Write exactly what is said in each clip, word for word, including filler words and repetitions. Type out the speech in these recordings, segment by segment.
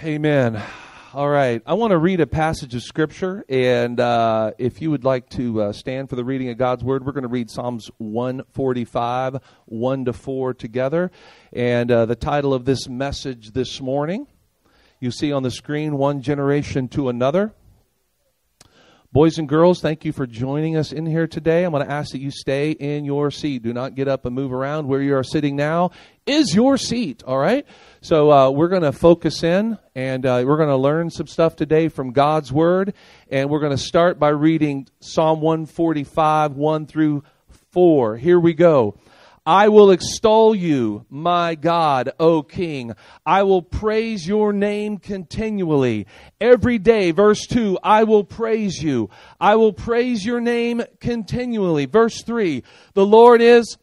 Amen. All right. I want to read a passage of Scripture, and uh, if you would like to uh, stand for the reading of God's Word, we're going to read Psalms one forty-five, one to four together. And uh, the title of this message this morning, you see on the screen, One Generation to Another. Boys and girls, thank you for joining us in here today. I'm going to ask that you stay in your seat. Do not get up and move around. Where you are sitting now is your seat, all right? So uh, we're going to focus in, and uh, we're going to learn some stuff today from God's Word. And we're going to start by reading Psalm one forty-five, one through four. Here we go. I will extol you, my God, O King. I will praise your name continually. Every day, verse two, I will praise you. I will praise your name continually. Verse three, the Lord is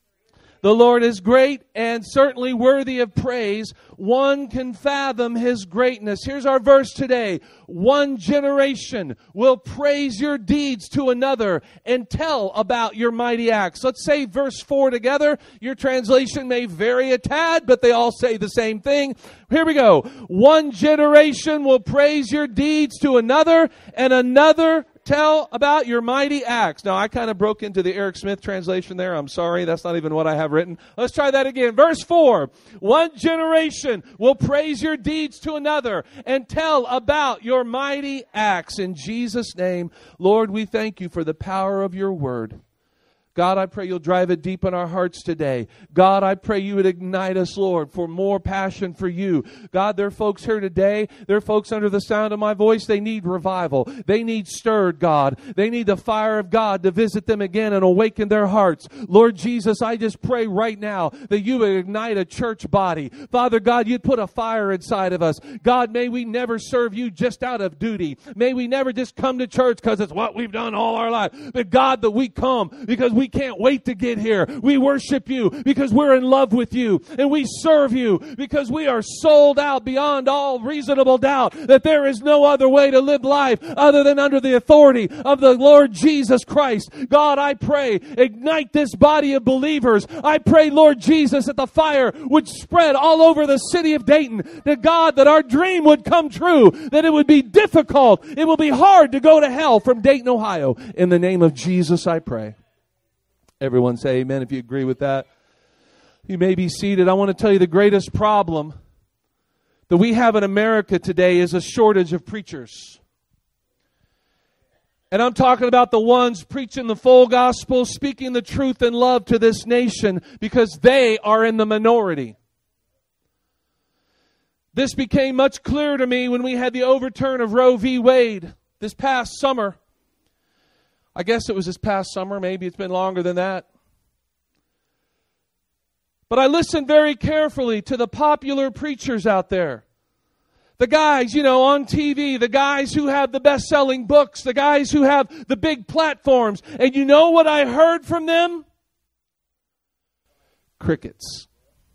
The Lord is great and certainly worthy of praise. One can fathom His greatness. Here's our verse today. One generation will praise your deeds to another and tell about your mighty acts. Let's say verse four together. Your translation may vary a tad, but they all say the same thing. Here we go. One generation will praise your deeds to another, and another tell about your mighty acts. Now, I kind of broke into the Eric Smith translation there. I'm sorry. That's not even what I have written. Let's try that again. Verse four. One generation will praise your deeds to another and tell about your mighty acts. In Jesus' name, Lord, we thank you for the power of your word. God, I pray you'll drive it deep in our hearts today. God, I pray you would ignite us, Lord, for more passion for you. God, there are folks here today. There are folks under the sound of my voice. They need revival. They need stirred, God. They need the fire of God to visit them again and awaken their hearts. Lord Jesus, I just pray right now that you would ignite a church body. Father God, you'd put a fire inside of us. God, may we never serve you just out of duty. May we never just come to church because it's what we've done all our life. But God, that we come because we We can't wait to get here. We worship you because we're in love with you. And we serve you because we are sold out beyond all reasonable doubt that there is no other way to live life other than under the authority of the Lord Jesus Christ. God, I pray, ignite this body of believers. I pray, Lord Jesus, that the fire would spread all over the city of Dayton. That God, that our dream would come true. That it would be difficult. It will be hard to go to hell from Dayton, Ohio. In the name of Jesus, I pray. Everyone say amen if you agree with that. You may be seated. I want to tell you the greatest problem that we have in America today is a shortage of preachers. And I'm talking about the ones preaching the full gospel, speaking the truth in love to this nation, because they are in the minority. This became much clearer to me when we had the overturn of Roe v. Wade this past summer. I guess it was this past summer. Maybe it's been longer than that. But I listened very carefully to the popular preachers out there. The guys, you know, on T V. The guys who have the best-selling books. The guys who have the big platforms. And you know what I heard from them? Crickets.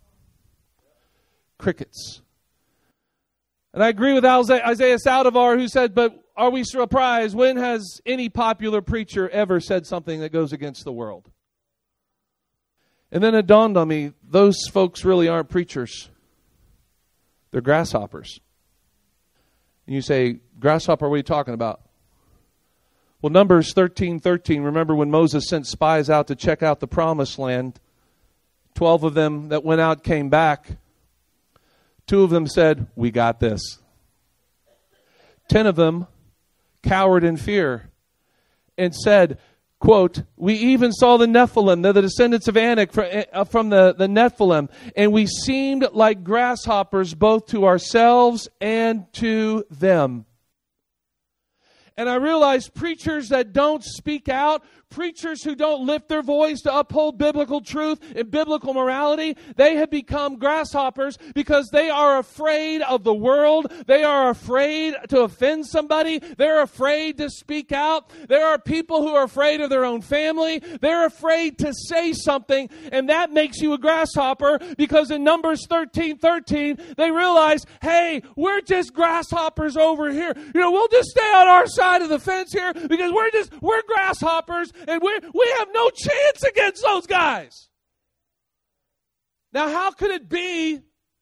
Crickets. And I agree with Isaiah Saldivar, who said, but are we surprised? When has any popular preacher ever said something that goes against the world? And then it dawned on me, those folks really aren't preachers. They're grasshoppers. And you say, grasshopper, what are you talking about? Well, Numbers thirteen thirteen, remember when Moses sent spies out to check out the promised land? Twelve of them that went out came back. Two of them said, we got this. Ten of them cowered in fear and said, quote, we even saw the Nephilim, they're the descendants of Anak from the, the Nephilim, and we seemed like grasshoppers both to ourselves and to them. And I realized preachers that don't speak out, preachers who don't lift their voice to uphold biblical truth and biblical morality, they have become grasshoppers because they are afraid of the world. They are afraid to offend somebody. They're afraid to speak out. There are people who are afraid of their own family. They're afraid to say something, and that makes you a grasshopper because in Numbers thirteen thirteen, they realize, hey, we're just grasshoppers over here. You know, we'll just stay on our side of the fence here because we're just, we're grasshoppers. And we we have no chance against those guys. Now, how could it be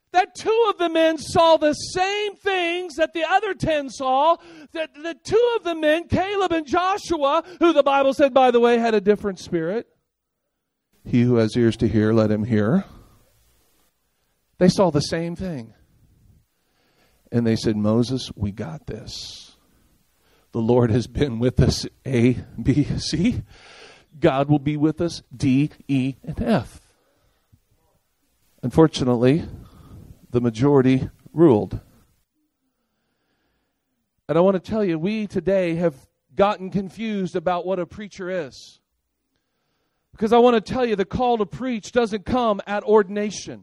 that two of the men saw the same things that the other ten saw, that the two of the men, Caleb and Joshua, who the Bible said, by the way, had a different spirit. He who has ears to hear, let him hear. They saw the same thing. And they said, Moses, we got this. The Lord has been with us, A, B, C. God will be with us, D, E, and F. Unfortunately, the majority ruled. And I want to tell you, we today have gotten confused about what a preacher is. Because I want to tell you, the call to preach doesn't come at ordination.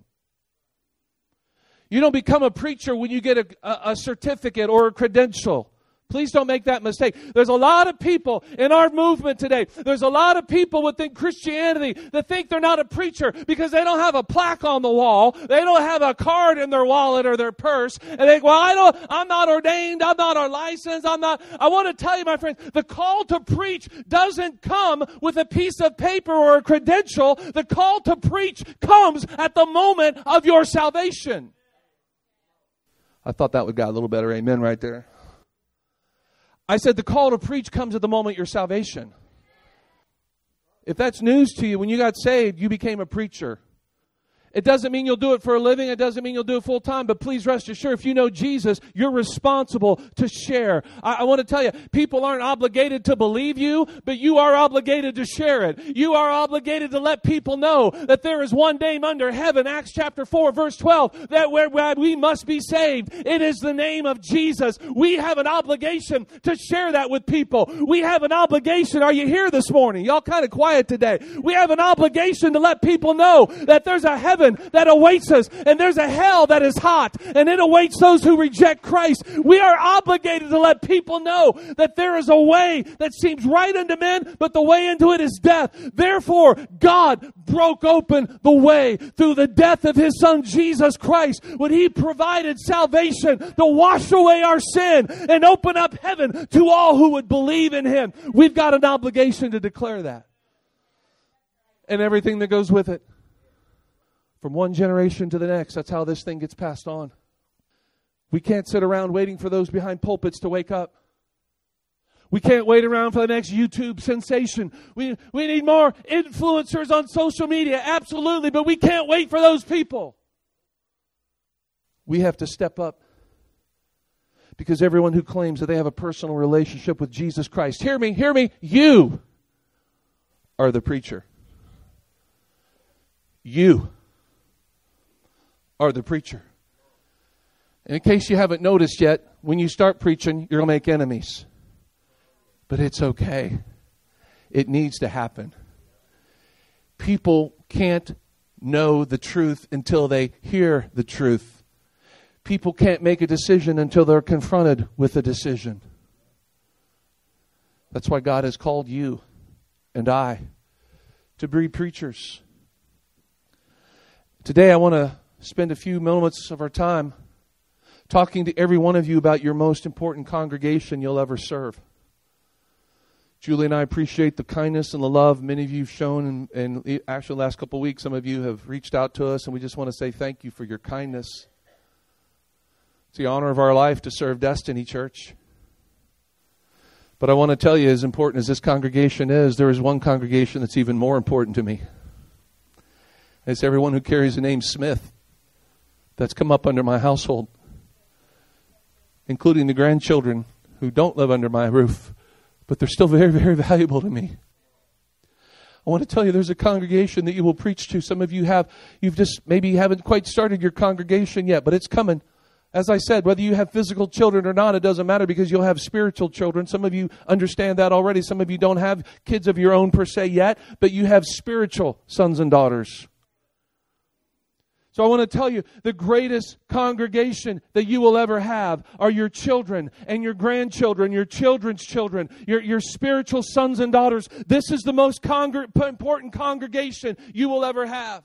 You don't become a preacher when you get a, a, a certificate or a credential. Please don't make that mistake. There's a lot of people in our movement today. There's a lot of people within Christianity that think they're not a preacher because they don't have a plaque on the wall. They don't have a card in their wallet or their purse. And they think, well, I don't, I'm not ordained. I'm not on license. I'm not. I want to tell you, my friends, the call to preach doesn't come with a piece of paper or a credential. The call to preach comes at the moment of your salvation. I thought that would got a little better amen right there. I said the call to preach comes at the moment of your salvation. If that's news to you, when you got saved, you became a preacher. It doesn't mean you'll do it for a living. It doesn't mean you'll do it full time. But please rest assured, if you know Jesus, you're responsible to share. I, I want to tell you, people aren't obligated to believe you, but you are obligated to share it. You are obligated to let people know that there is one name under heaven, Acts chapter four, verse twelve, that where, where we must be saved. It is the name of Jesus. We have an obligation to share that with people. We have an obligation. Are you here this morning? Y'all kind of quiet today. We have an obligation to let people know that there's a heaven that awaits us, and there's a hell that is hot, and it awaits those who reject Christ. We are obligated to let people know that there is a way that seems right unto men, but the way into it is death. Therefore, God broke open the way through the death of His Son, Jesus Christ, when He provided salvation to wash away our sin and open up heaven to all who would believe in Him. We've got an obligation to declare that. And everything that goes with it. From one generation to the next, that's how this thing gets passed on. We can't sit around waiting for those behind pulpits to wake up. We can't wait around for the next YouTube sensation. We, we need more influencers on social media, absolutely, but we can't wait for those people. We have to step up. Because everyone who claims that they have a personal relationship with Jesus Christ, hear me, hear me, you are the preacher. You are the preacher. And in case you haven't noticed yet, when you start preaching, you're going to make enemies. But it's okay. It needs to happen. People can't know the truth until they hear the truth. People can't make a decision until they're confronted with a decision. That's why God has called you and I to be preachers. Today I want to spend a few moments of our time talking to every one of you about your most important congregation you'll ever serve. Julie and I appreciate the kindness and the love many of you have shown, and, and actually the last couple of weeks some of you have reached out to us, and we just want to say thank you for your kindness. It's the honor of our life to serve Destiny Church. But I want to tell you, as important as this congregation is, there is one congregation that's even more important to me. It's everyone who carries the name Smith that's come up under my household, including the grandchildren who don't live under my roof, but they're still very, very valuable to me. I want to tell you there's a congregation that you will preach to. Some of you have, you've just maybe haven't quite started your congregation yet, but it's coming. As I said, whether you have physical children or not, it doesn't matter because you'll have spiritual children. Some of you understand that already. Some of you don't have kids of your own per se yet, but you have spiritual sons and daughters. So I want to tell you, the greatest congregation that you will ever have are your children and your grandchildren, your children's children, your, your spiritual sons and daughters. This is the most congr- important congregation you will ever have.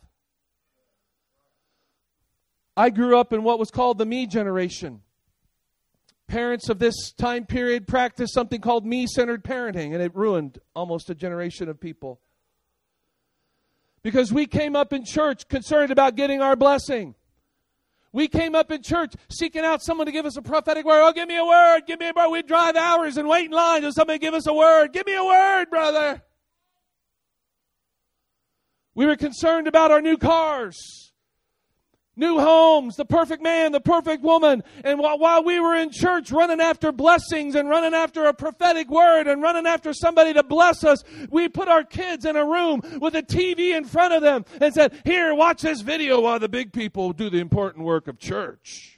I grew up in what was called the me generation. Parents of this time period practiced something called me-centered parenting, and it ruined almost a generation of people. Because we came up in church concerned about getting our blessing. We came up in church seeking out someone to give us a prophetic word. Oh, give me a word. Give me a word. We'd drive hours and wait in line till somebody give us a word. Give me a word, brother. We were concerned about our new cars, new homes, the perfect man, the perfect woman. And while, while we were in church running after blessings and running after a prophetic word and running after somebody to bless us, we put our kids in a room with a T V in front of them and said, here, watch this video while the big people do the important work of church.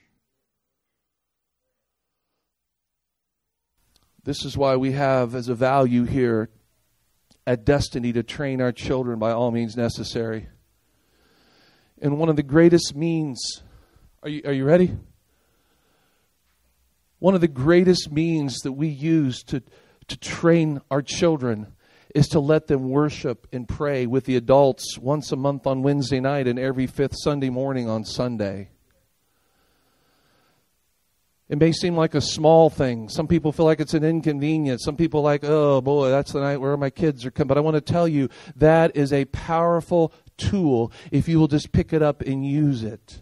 This is why we have as a value here at Destiny to train our children by all means necessary. And one of the greatest means, are you, are you ready? One of the greatest means that we use to, to train our children is to let them worship and pray with the adults once a month on Wednesday night and every fifth Sunday morning on Sunday. It may seem like a small thing. Some people feel like it's an inconvenience. Some people like, oh boy, that's the night where my kids are coming. But I want to tell you, that is a powerful tool if you will just pick it up and use it.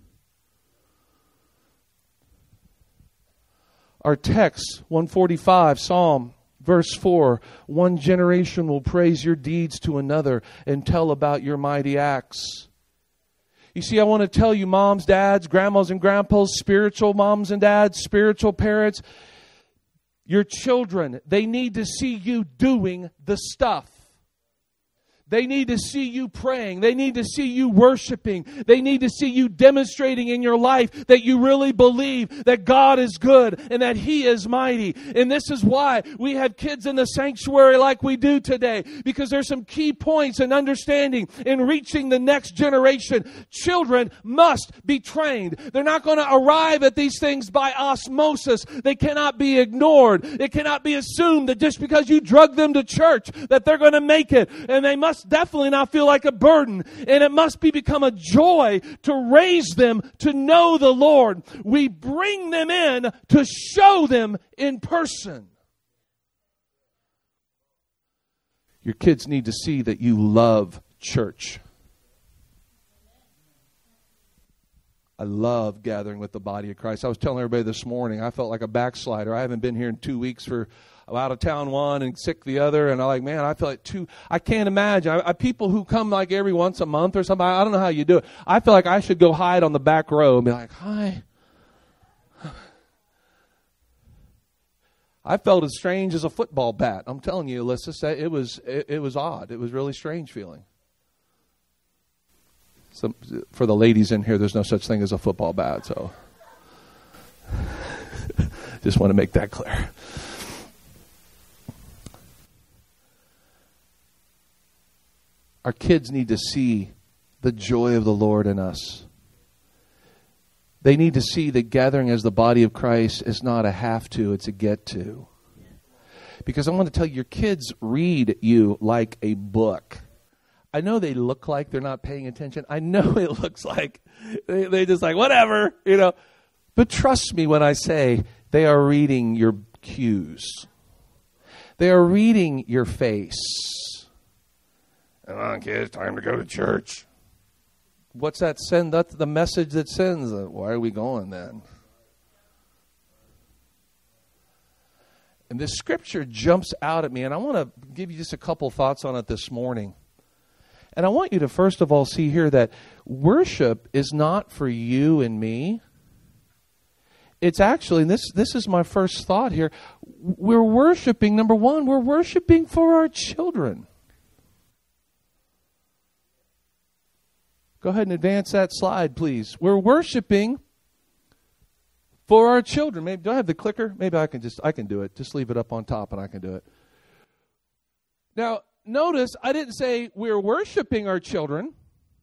Our text, one forty-five, Psalm, verse four, one generation will praise your deeds to another and tell about your mighty acts. You see, I want to tell you, moms, dads, grandmas and grandpas, spiritual moms and dads, spiritual parents, your children, they need to see you doing the stuff. They need to see you praying. They need to see you worshiping. They need to see you demonstrating in your life that you really believe that God is good and that He is mighty. And this is why we have kids in the sanctuary like we do today, because there's some key points in understanding in reaching the next generation. Children must be trained. They're not going to arrive at these things by osmosis. They cannot be ignored. It cannot be assumed that just because you drug them to church that they're going to make it. And they must definitely not feel like a burden, and it must be become a joy to raise them to know the Lord. We bring them in to show them in person. Your kids need to see that you love church. I love gathering with the body of Christ. I was telling everybody this morning, I felt like a backslider. I haven't been here in two weeks for out of town one and sick the other, and I'm like, man, I feel like two. I can't imagine. I, I, people who come like every once a month or something, I don't know how you do it. I feel like I should go hide on the back row and be like, hi. I felt as strange as a football bat. I'm telling you, Alyssa, it was it, it was odd. It was really strange feeling. So, for the ladies in here, there's no such thing as a football bat, so just want to make that clear. Our kids need to see the joy of the Lord in us. They need to see that gathering as the body of Christ is not a have to, it's a get to. Because I want to tell you, your kids read you like a book. I know they look like they're not paying attention. I know it looks like they, they just like, whatever, you know. But trust me when I say they are reading your cues. They are reading your face. Come on, kids, time to go to church. What's that send? That's the message that sends. Why are we going then? And this scripture jumps out at me, and I want to give you just a couple thoughts on it this morning. And I want you to first of all see here that worship is not for you and me. It's actually, and this, this is my first thought here, we're worshiping, number one, we're worshiping for our children. Go ahead and advance that slide, please. We're worshiping for our children. Maybe do I have the clicker? Maybe I can just I can do it. Just leave it up on top and I can do it. Now, notice I didn't say we're worshiping our children.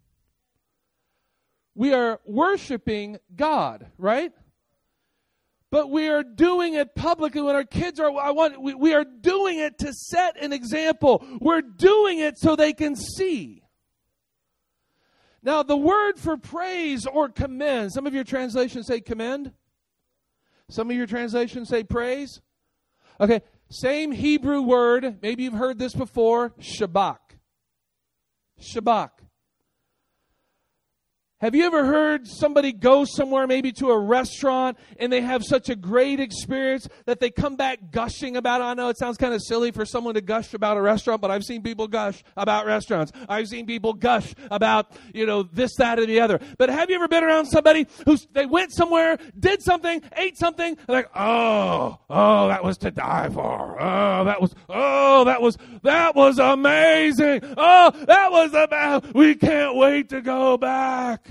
We are worshiping God, right? But we are doing it publicly when our kids are I want we, we are doing it to set an example. We're doing it so they can see. Now, the word for praise or commend, some of your translations say commend. Some of your translations say praise. Okay, same Hebrew word. Maybe you've heard this before. Shabach. Shabach. Have you ever heard somebody go somewhere, maybe to a restaurant, and they have such a great experience that they come back gushing about it? I know it sounds kind of silly for someone to gush about a restaurant, but I've seen people gush about restaurants. I've seen people gush about, you know, this, that, or the other. But have you ever been around somebody who they went somewhere, did something, ate something, and like, oh, oh, that was to die for. Oh, that was, oh, that was, that was amazing. Oh, that was about, we can't wait to go back.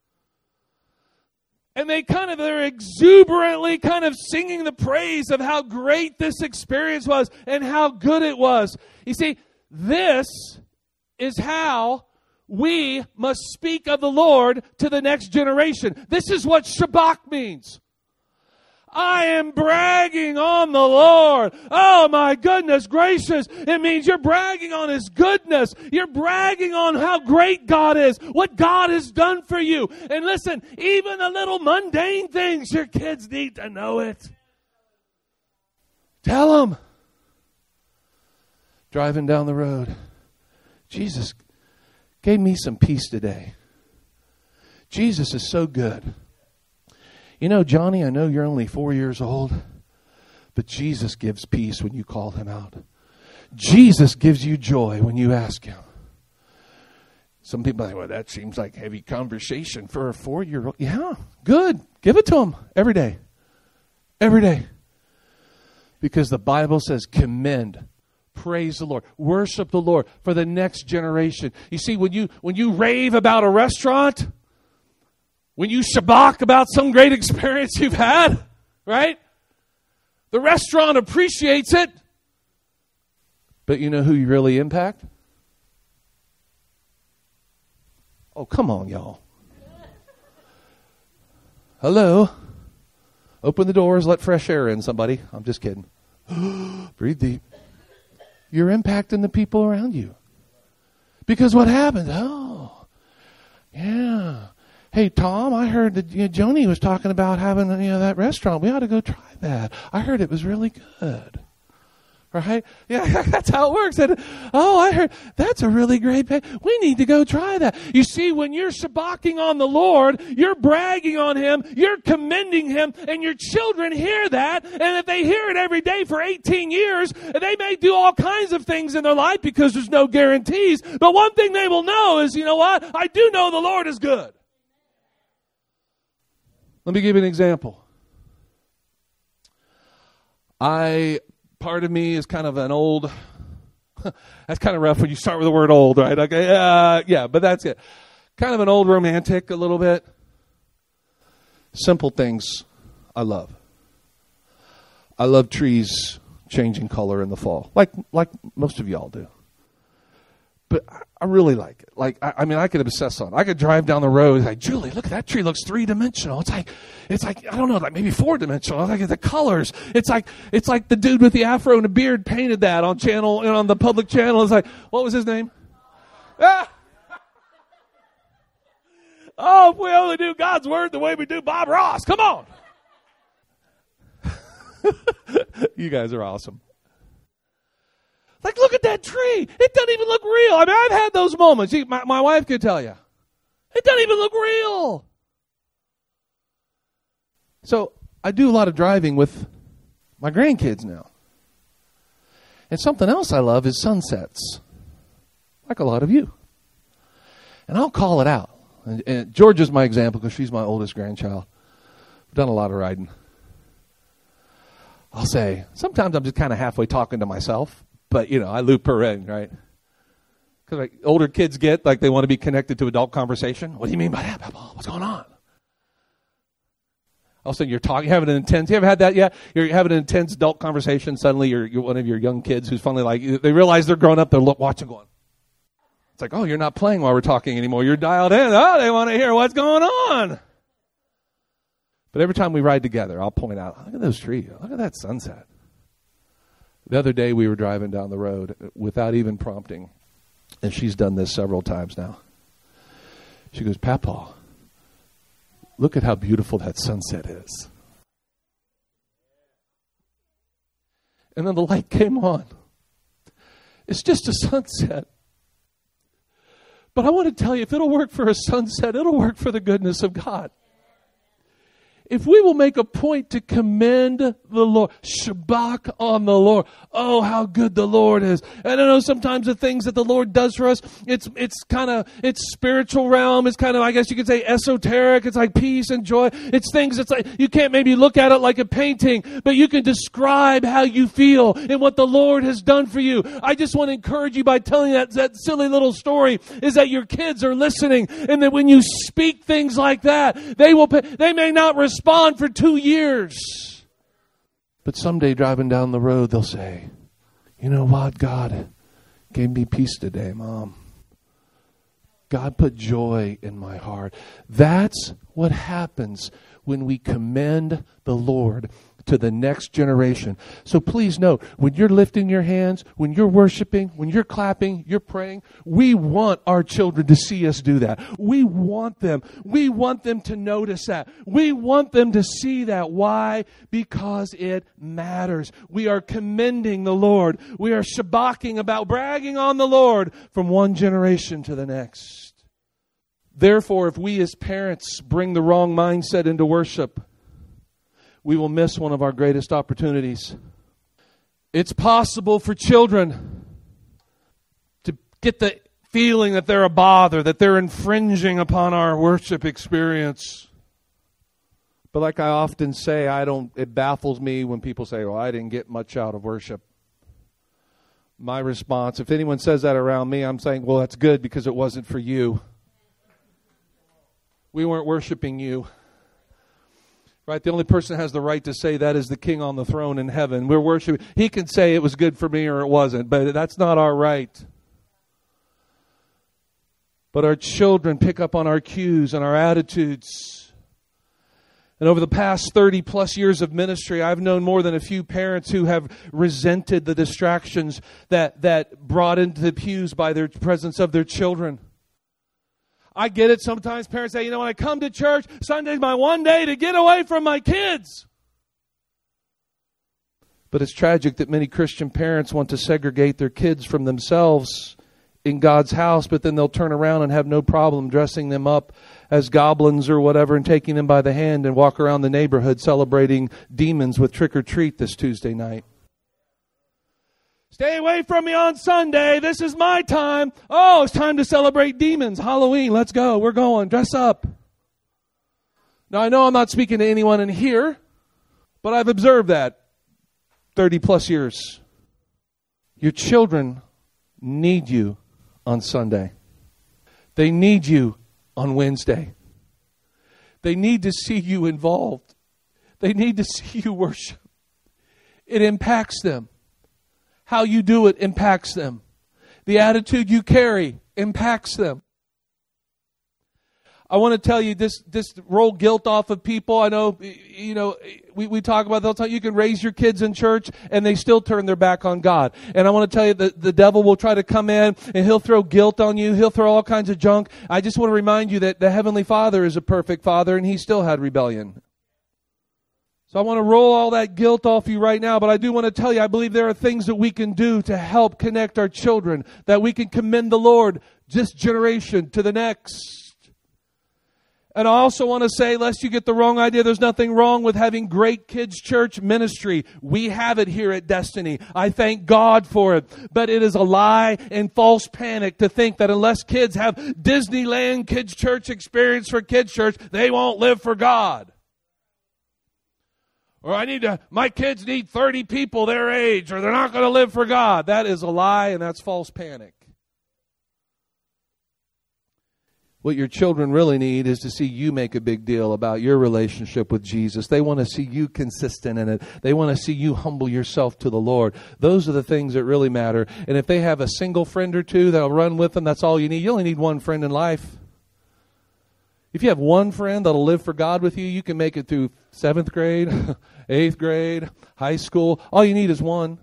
And they kind of, they're exuberantly kind of singing the praise of how great this experience was and how good it was. You see, this is how we must speak of the Lord to the next generation. This is what Shabach means. I am bragging on the Lord. Oh, my goodness gracious. It means you're bragging on His goodness. You're bragging on how great God is, what God has done for you. And listen, even the little mundane things, your kids need to know it. Tell them. Driving down the road, Jesus gave me some peace today. Jesus is so good. You know, Johnny, I know you're only four years old, but Jesus gives peace when you call Him out. Jesus gives you joy when you ask Him. Some people are like, well, that seems like heavy conversation for a four-year-old. Yeah, good. Give it to Him every day. Every day. Because the Bible says commend. Praise the Lord. Worship the Lord for the next generation. You see, when you when you rave about a restaurant, when you shabach about some great experience you've had, right? The restaurant appreciates it. But you know who you really impact? Oh, come on, y'all. Hello? Open the doors, let fresh air in, somebody. I'm just kidding. Breathe deep. You're impacting the people around you. Because what happens? Oh, yeah. Hey, Tom, I heard that, you know, Joni was talking about having, you know, that restaurant. We ought to go try that. I heard it was really good. Right? Yeah, that's how it works. And, oh, I heard that's a really great pay. We need to go try that. You see, when you're shabbaching on the Lord, you're bragging on Him, you're commending Him, and your children hear that. And if they hear it every day for eighteen years, they may do all kinds of things in their life because there's no guarantees. But one thing they will know is, you know what? I do know the Lord is good. Let me give you an example. I, part of me is kind of an old, that's kind of rough when you start with the word old, right? Okay, uh, yeah, but that's it. Kind of an old romantic a little bit. Simple things I love. I love trees changing color in the fall, like like most of y'all do. But I really like it. Like, I, I mean, I could obsess on it. I could drive down the road and like, Julie, look, that tree looks three-dimensional. It's like, it's like, I don't know, like maybe four-dimensional. Like the colors. It's like, it's like the dude with the afro and the beard painted that on channel, and on the public channel. It's like, what was his name? Ah! Oh, if we only do God's word the way we do Bob Ross. Come on. You guys are awesome. Like, look at that tree. It doesn't even look real. I mean, I've had those moments. See, my, my wife could tell you. It doesn't even look real. So I do a lot of driving with my grandkids now. And something else I love is sunsets. Like a lot of you. And I'll call it out. And, and George is my example because she's my oldest grandchild. I've done a lot of riding. I'll say, sometimes I'm just kind of halfway talking to myself. But, you know, I loop her in, right? Because like, older kids get, like, they want to be connected to adult conversation. What do you mean by that, Papa? What's going on? All of a sudden, you're talking, you're having an intense, you ever had that yet? You're having an intense adult conversation. Suddenly, you're, you're one of your young kids who's finally like, they realize they're grown up, they're look, watching going. It's like, oh, you're not playing while we're talking anymore. You're dialed in. Oh, they want to hear what's going on. But every time we ride together, I'll point out, look at those trees. Look at that sunset. The other day we were driving down the road without even prompting, and she's done this several times now. She goes, Papa, look at how beautiful that sunset is. And then the light came on. It's just a sunset. But I want to tell you, if it'll work for a sunset, it'll work for the goodness of God. If we will make a point to commend the Lord, Shabach on the Lord. Oh, how good the Lord is. And I know sometimes the things that the Lord does for us, it's it's kind of, it's spiritual realm. It's kind of, I guess you could say esoteric. It's like peace and joy. It's things, it's like, you can't maybe look at it like a painting, but you can describe how you feel and what the Lord has done for you. I just want to encourage you by telling that, that silly little story is that your kids are listening, and that when you speak things like that, they will, they may not respond respond for two years. But someday driving down the road, they'll say, you know what? God gave me peace today, Mom. God put joy in my heart. That's what happens when we commend the Lord to the next generation. So please note, when you're lifting your hands, when you're worshiping, when you're clapping, you're praying, we want our children to see us do that. We want them. We want them to notice that. We want them to see that. Why? Because it matters. We are commending the Lord. We are shabaching about, bragging on the Lord from one generation to the next. Therefore, if we as parents bring the wrong mindset into worship, we will miss one of our greatest opportunities. It's possible for children to get the feeling that they're a bother, that they're infringing upon our worship experience. But like I often say, I don't. It baffles me when people say, well, I didn't get much out of worship. My response, if anyone says that around me, I'm saying, well, that's good because it wasn't for you. We weren't worshiping you. Right, the only person that has the right to say that is the King on the throne in heaven. We're worshiping. He can say it was good for me or it wasn't, but that's not our right. But our children pick up on our cues and our attitudes. And over the past thirty plus years of ministry, I've known more than a few parents who have resented the distractions that, that brought into the pews by their presence of their children. I get it. Sometimes parents say, you know, when I come to church, Sunday's my one day to get away from my kids. But it's tragic that many Christian parents want to segregate their kids from themselves in God's house, but then they'll turn around and have no problem dressing them up as goblins or whatever and taking them by the hand and walk around the neighborhood celebrating demons with trick or treat this Tuesday night. Stay away from me on Sunday. This is my time. Oh, it's time to celebrate demons. Halloween. Let's go. We're going. Dress up. Now, I know I'm not speaking to anyone in here, but I've observed that thirty plus years. Your children need you on Sunday. They need you on Wednesday. They need to see you involved. They need to see you worship. It impacts them. How you do it impacts them. The attitude you carry impacts them. I want to tell you this, this roll guilt off of people. I know, you know, we, we talk about, they'll tell you you can raise your kids in church and they still turn their back on God. And I want to tell you that the devil will try to come in and he'll throw guilt on you. He'll throw all kinds of junk. I just want to remind you that the Heavenly Father is a perfect Father and He still had rebellion. So I want to roll all that guilt off you right now, but I do want to tell you, I believe there are things that we can do to help connect our children, that we can commend the Lord this generation to the next. And I also want to say, lest you get the wrong idea, there's nothing wrong with having great kids' church ministry. We have it here at Destiny. I thank God for it. But it is a lie and false panic to think that unless kids have Disneyland kids' church experience for kids' church, they won't live for God. Or I need to, my kids need thirty people their age, or they're not going to live for God. That is a lie, and that's false panic. What your children really need is to see you make a big deal about your relationship with Jesus. They want to see you consistent in it. They want to see you humble yourself to the Lord. Those are the things that really matter. And if they have a single friend or two that'll run with them, that's all you need. You only need one friend in life. If you have one friend that'll live for God with you, you can make it through seventh grade, eighth grade, high school. All you need is one.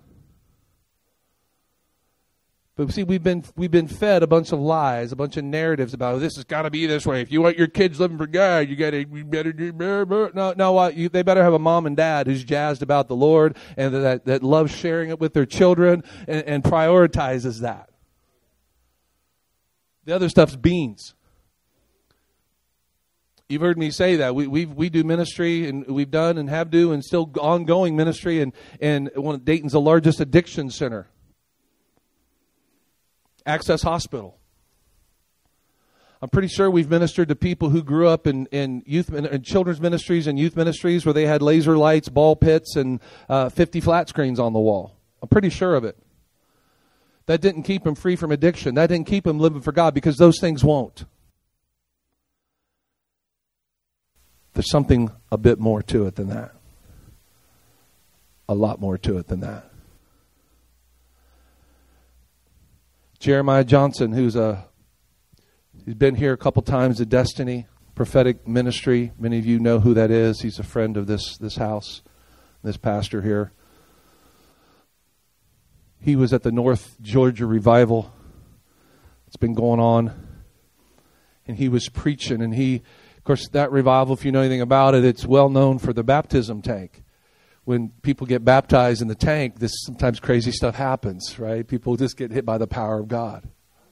But see, we've been we've been fed a bunch of lies, a bunch of narratives about, oh, this has got to be this way. If you want your kids living for God, you got to you better do blah, blah. no no what you, they better have a mom and dad who's jazzed about the Lord and that that loves sharing it with their children and, and prioritizes that. The other stuff's beans. You've heard me say that. We we we do ministry, and we've done and have do and still ongoing ministry, and, and one of Dayton's the largest addiction center. Access Hospital. I'm pretty sure we've ministered to people who grew up in, in youth in children's ministries and youth ministries where they had laser lights, ball pits, and uh, fifty flat screens on the wall. I'm pretty sure of it. That didn't keep them free from addiction. That didn't keep them living for God, because those things won't. There's something a bit more to it than that. A lot more to it than that. Jeremiah Johnson, who's a He's been here a couple times at Destiny Prophetic Ministry. Many of you know who that is. He's a friend of this, this house, this pastor here. He was at the North Georgia Revival. It's been going on. And he was preaching. And he, of course, that revival, if you know anything about it, it's well known for the baptism tank. When people get baptized in the tank, this sometimes crazy stuff happens, right? People just get hit by the power of God.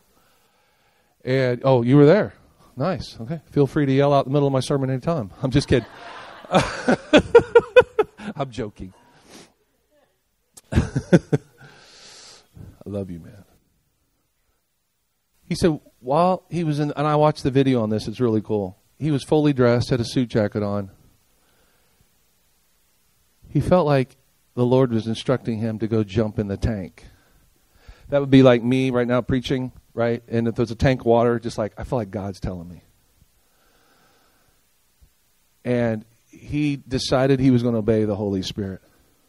And, oh, you were there. Nice. Okay. Feel free to yell out in the middle of my sermon anytime. I'm just kidding. I'm joking. I love you, man. He said, while he was in, and I watched the video on this, it's really cool. He was fully dressed, had a suit jacket on. He felt like the Lord was instructing him to go jump in the tank. That would be like me right now preaching. Right? And if there's a tank of water, just like, I feel like God's telling me. And he decided he was going to obey the Holy Spirit.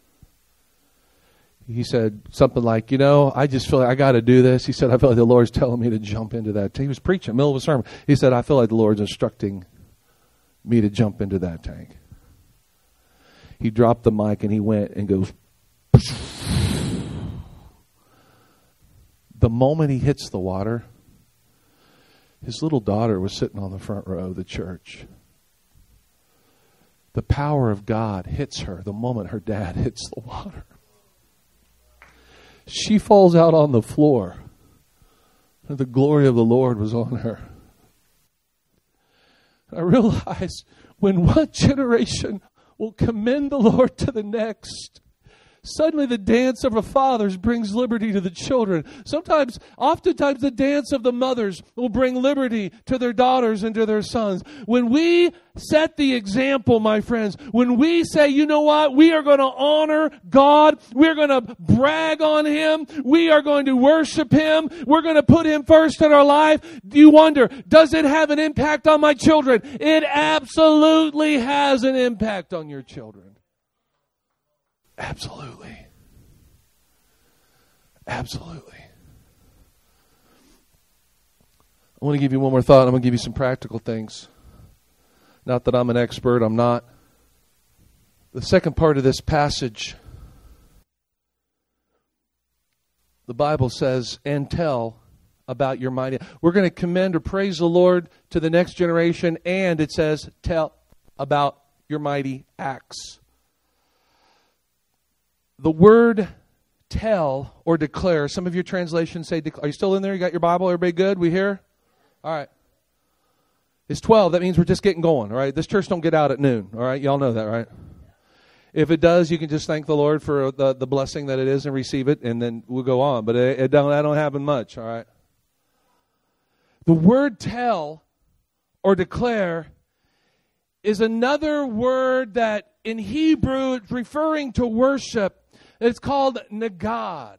He said something like, you know, I just feel like I got to do this. He said, I feel like the Lord's telling me to jump into that tank. He was preaching in the middle of a sermon. He said, I feel like the Lord's instructing me to jump into that tank. He dropped the mic and he went and goes, the moment he hits the water, his little daughter was sitting on the front row of the church. The power of God hits her the moment her dad hits the water. She falls out on the floor. And the glory of the Lord was on her. I realize when one generation will commend the Lord to the next, suddenly the dance of the fathers brings liberty to the children. Sometimes, oftentimes the dance of the mothers will bring liberty to their daughters and to their sons. When we set the example, my friends, when we say, you know what, we are going to honor God, we're going to brag on Him, we are going to worship Him, we're going to put Him first in our life, do you wonder, does it have an impact on my children? It absolutely has an impact on your children. Absolutely. Absolutely. I want to give you one more thought. I'm going to give you some practical things. Not that I'm an expert. I'm not. The second part of this passage, the Bible says, and tell about your mighty. We're going to commend or praise the Lord to the next generation, and it says, tell about your mighty acts. The word tell or declare, some of your translations say declare. Are you still in there? You got your Bible? Everybody good? We here? All right. It's twelve. That means we're just getting going, all right? This church don't get out at noon, all right? Y'all know that, right? If it does, you can just thank the Lord for the, the blessing that it is and receive it, and then we'll go on. But it, it don't, that don't happen much, all right? The word tell or declare is another word that in Hebrew it's referring to worship. It's called nagad.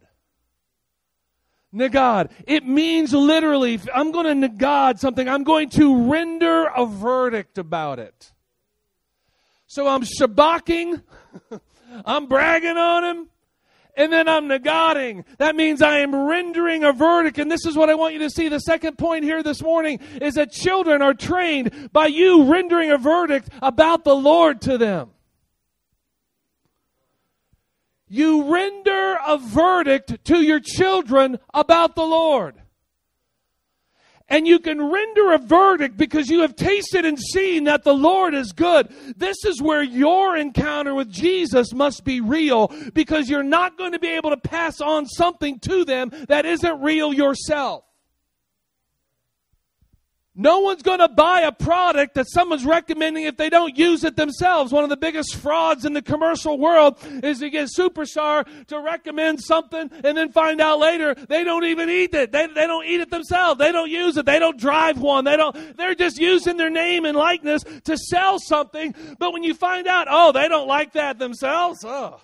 Nagad. It means literally, if I'm going to nagad something, I'm going to render a verdict about it. So I'm shabaking, I'm bragging on him, and then I'm nagading. That means I am rendering a verdict. And this is what I want you to see. The second point here this morning is that children are trained by you rendering a verdict about the Lord to them. You render a verdict to your children about the Lord. And you can render a verdict because you have tasted and seen that the Lord is good. This is where your encounter with Jesus must be real, because you're not going to be able to pass on something to them that isn't real yourself. No one's going to buy a product that someone's recommending if they don't use it themselves. One of the biggest frauds in the commercial world is to get Superstar to recommend something and then find out later they don't even eat it. They, they don't eat it themselves. They don't use it. They don't drive one. They don't, they're just using their name and likeness to sell something. But when you find out, oh, they don't like that themselves, oh.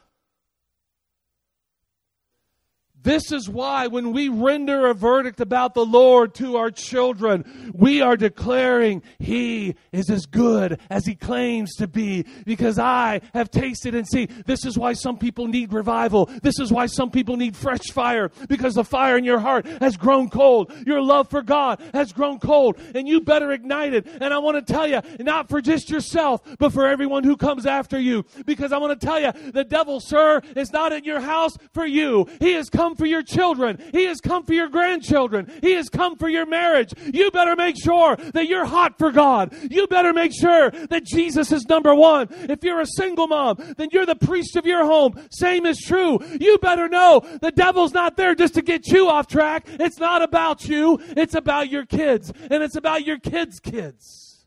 This is why when we render a verdict about the Lord to our children, we are declaring He is as good as He claims to be, because I have tasted and seen. This is why some people need revival. This is why some people need fresh fire, because the fire in your heart has grown cold. Your love for God has grown cold, and you better ignite it. And I want to tell you, not for just yourself, but for everyone who comes after you, because I want to tell you, the devil, sir, is not in your house for you. He has come for your children. He has come for your grandchildren. He has come for your marriage. You better make sure that you're hot for God. You better make sure that Jesus is number one. If you're a single mom, then you're the priest of your home. Same is true. You better know the devil's not there just to get you off track. It's not about you. It's about your kids. And it's about your kids' kids.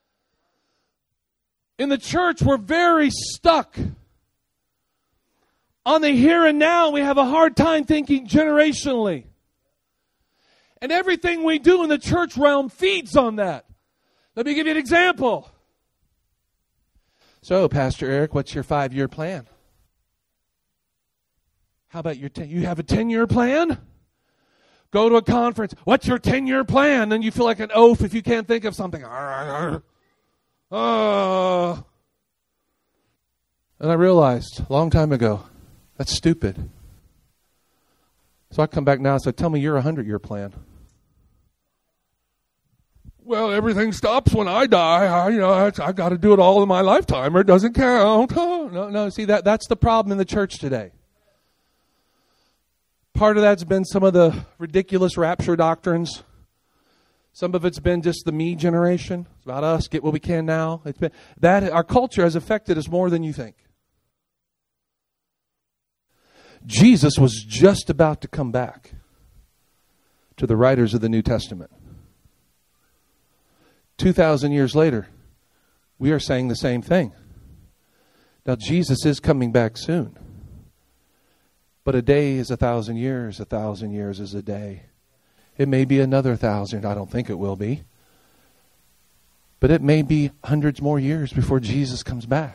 In the church, we're very stuck on the here and now. We have a hard time thinking generationally. And everything we do in the church realm feeds on that. Let me give you an example. So, Pastor Eric, what's your five-year plan? How about your ten? You have a ten-year plan? Go to a conference. What's your ten-year plan? Then you feel like an oaf if you can't think of something. Oh. And I realized a long time ago, that's stupid. So I come back now and say, tell me your hundred-year plan. Well, everything stops when I die. I, you know, I, I got to do it all in my lifetime, or it doesn't count. Oh, no, no. See, that that's the problem in the church today. Part of that's been some of the ridiculous rapture doctrines. Some of it's been just the me generation. It's about us, get what we can now. It's been that our culture has affected us more than you think. Jesus was just about to come back to the writers of the New Testament. Two thousand years later, we are saying the same thing. Now, Jesus is coming back soon. But a day is a thousand years. A thousand years is a day. It may be another thousand. I don't think it will be. But it may be hundreds more years before Jesus comes back.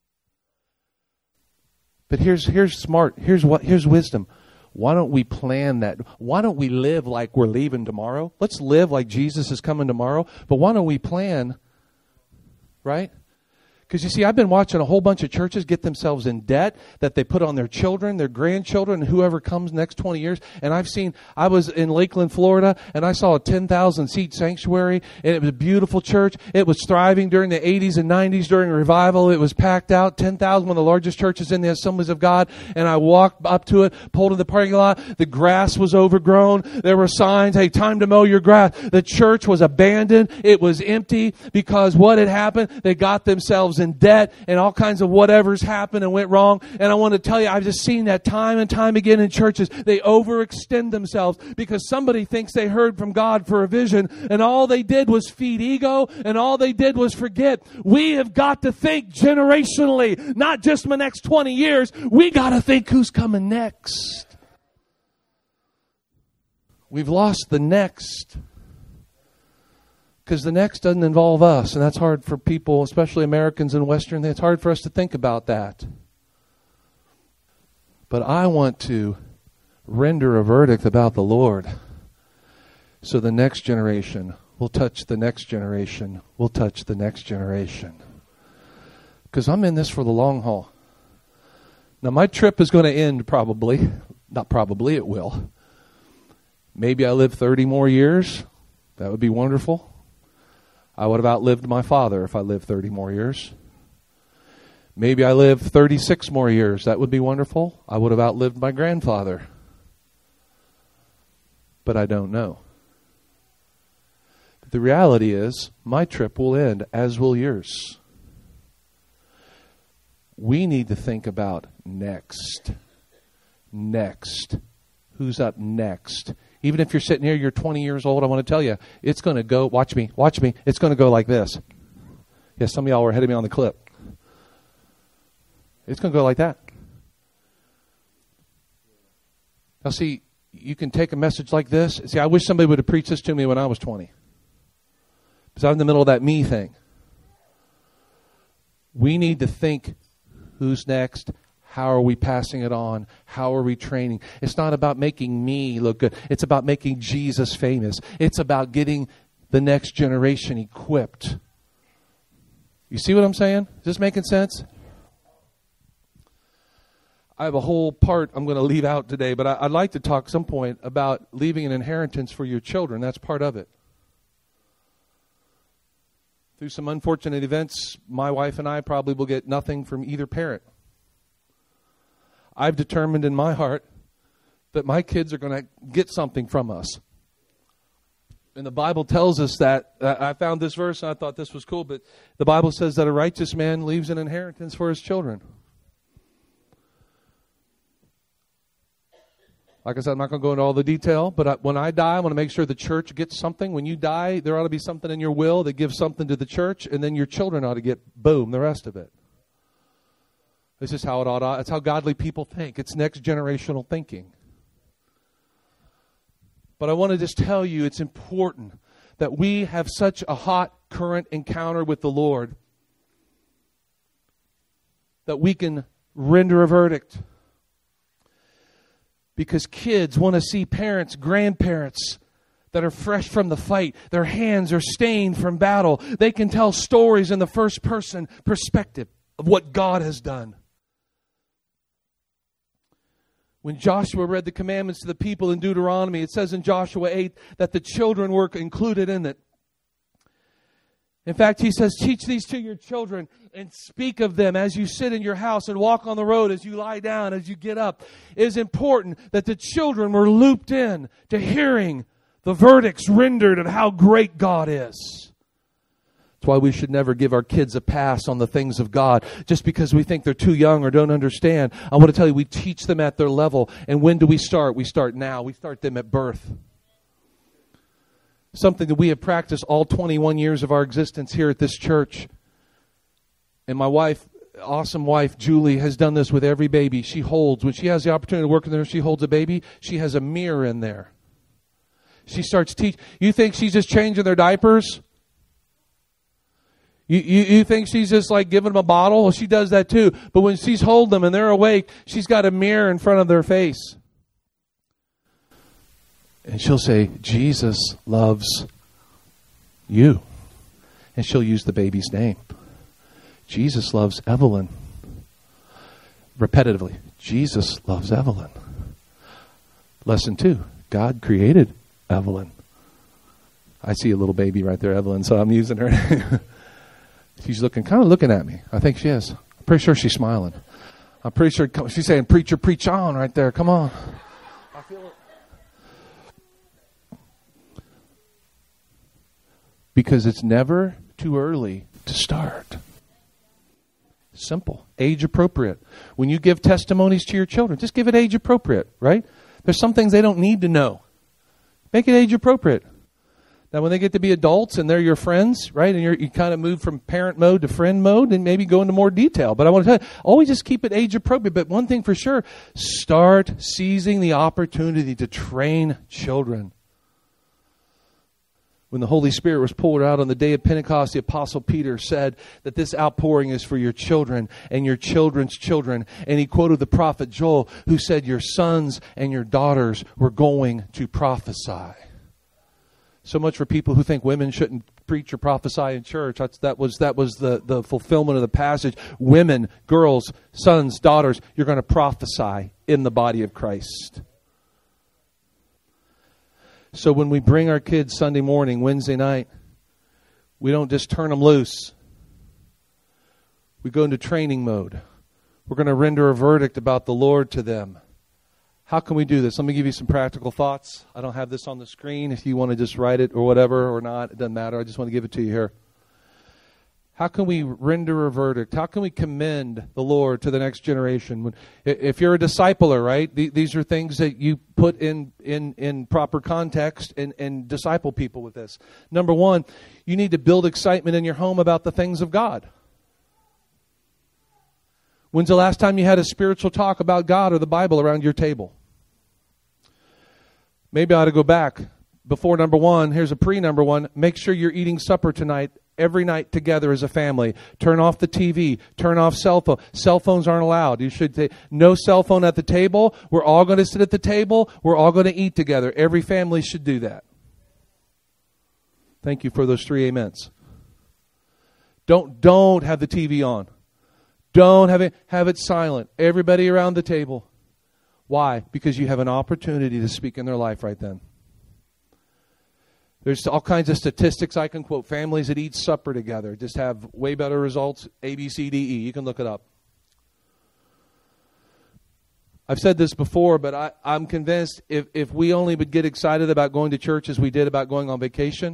But here's here's smart. Here's what here's wisdom. Why don't we plan that? Why don't we live like we're leaving tomorrow? Let's live like Jesus is coming tomorrow. But why don't we plan, right? Because you see, I've been watching a whole bunch of churches get themselves in debt that they put on their children, their grandchildren, and whoever comes next twenty years. And I've seen, I was in Lakeland, Florida, and I saw a ten thousand seat sanctuary, and it was a beautiful church. It was thriving during the eighties and nineties during a revival. It was packed out, ten thousand, one of the largest churches in the Assemblies of God. And I walked up to it, pulled in the parking lot. The grass was overgrown. There were signs, hey, time to mow your grass. The church was abandoned. It was empty because what had happened? They got themselves in debt, and all kinds of whatever's happened and went wrong. And I want to tell you, I've just seen that time and time again in churches. They overextend themselves because somebody thinks they heard from God for a vision, and all they did was feed ego, and all they did was forget. We have got to think generationally, not just the next twenty years. We got to think who's coming next. We've lost the next. Because the next doesn't involve us, and that's hard for people, especially Americans and Western. It's hard for us to think about that. But I want to render a verdict about the Lord, so the next generation will touch the next generation, will touch the next generation. Because I'm in this for the long haul. Now, my trip is going to end probably. Not probably, it will. Maybe I live thirty more years. That would be wonderful. I would have outlived my father if I lived thirty more years. Maybe I live thirty-six more years. That would be wonderful. I would have outlived my grandfather. But I don't know. But the reality is, my trip will end, as will yours. We need to think about next. Next. Who's up next? Even if you're sitting here, you're twenty years old, I want to tell you, it's going to go, watch me, watch me, it's going to go like this. Yeah, some of y'all were ahead of me on the clip. It's going to go like that. Now see, you can take a message like this. See, I wish somebody would have preached this to me when I was twenty. Because I'm in the middle of that me thing. We need to think, who's next? How are we passing it on? How are we training? It's not about making me look good. It's about making Jesus famous. It's about getting the next generation equipped. You see what I'm saying? Is this making sense? I have a whole part I'm going to leave out today, but I, I'd like to talk some point about leaving an inheritance for your children. That's part of it. Through some unfortunate events, my wife and I probably will get nothing from either parent. I've determined in my heart that my kids are going to get something from us. And the Bible tells us that. Uh, I found this verse and I thought this was cool, but the Bible says that a righteous man leaves an inheritance for his children. Like I said, I'm not going to go into all the detail, but I, when I die, I want to make sure the church gets something. When you die, there ought to be something in your will that gives something to the church, and then your children ought to get, boom, the rest of it. This is how it ought to, it's how godly people think. It's next generational thinking. But I want to just tell you, it's important that we have such a hot, current encounter with the Lord that we can render a verdict. Because kids want to see parents, grandparents that are fresh from the fight. Their hands are stained from battle. They can tell stories in the first person perspective of what God has done. When Joshua read the commandments to the people in Deuteronomy, it says in Joshua eight that the children were included in it. In fact, he says, teach these to your children and speak of them as you sit in your house and walk on the road, as you lie down, as you get up. It is important that the children were looped in to hearing the verdicts rendered of how great God is. That's why we should never give our kids a pass on the things of God just because we think they're too young or don't understand. I want to tell you, we teach them at their level. And when do we start? We start now. We start them at birth. Something that we have practiced all twenty-one years of our existence here at this church. And my wife, awesome wife, Julie, has done this with every baby she holds. When she has the opportunity to work in there, she holds a baby, she has a mirror in there. She starts teaching. You think she's just changing their diapers? You, you, you think she's just like giving them a bottle? Well, she does that too. But when she's holding them and they're awake, she's got a mirror in front of their face. And she'll say, Jesus loves you. And she'll use the baby's name. Jesus loves Evelyn. Repetitively, Jesus loves Evelyn. Lesson two, God created Evelyn. I see a little baby right there, Evelyn, so I'm using her. She's looking, kind of looking at me. I think she is. I'm pretty sure she's smiling. I'm pretty sure she's saying, preacher, preach on right there. Come on. I feel it. Because it's never too early to start. Simple. Age appropriate. When you give testimonies to your children, just give it age appropriate, right? There's some things they don't need to know. Make it age appropriate. Now, when they get to be adults and they're your friends, right, and you're, you kind of move from parent mode to friend mode and maybe go into more detail. But I want to tell you, always just keep it age appropriate. But one thing for sure, start seizing the opportunity to train children. When the Holy Spirit was poured out on the day of Pentecost, the Apostle Peter said that this outpouring is for your children and your children's children. And he quoted the prophet Joel, who said, your sons and your daughters were going to prophesy. So much for people who think women shouldn't preach or prophesy in church. That's, that was that was the, the fulfillment of the passage. Women, girls, sons, daughters, you're going to prophesy in the body of Christ. So when we bring our kids Sunday morning, Wednesday night, we don't just turn them loose. We go into training mode. We're going to render a verdict about the Lord to them. How can we do this? Let me give you some practical thoughts. I don't have this on the screen. If you want to just write it or whatever or not, it doesn't matter. I just want to give it to you here. How can we render a verdict? How can we commend the Lord to the next generation? When, if you're a discipler, right, th- these are things that you put in, in, in proper context and, and disciple people with this. Number one, you need to build excitement in your home about the things of God. When's the last time you had a spiritual talk about God or the Bible around your table? Maybe I ought to go back. Before number one, here's a pre-number one. Make sure you're eating supper tonight, every night together as a family. Turn off the T V. Turn off cell phone. Cell phones aren't allowed. You should say, no cell phone at the table. We're all going to sit at the table. We're all going to eat together. Every family should do that. Thank you for those three amens. Don't, don't have the T V on. Don't have it, have it silent. Everybody around the table. Why? Because you have an opportunity to speak in their life right then. There's all kinds of statistics I can quote. Families that eat supper together just have way better results. A, B, C, D, E. You can look it up. I've said this before, but I, I'm convinced if, if we only would get excited about going to church as we did about going on vacation.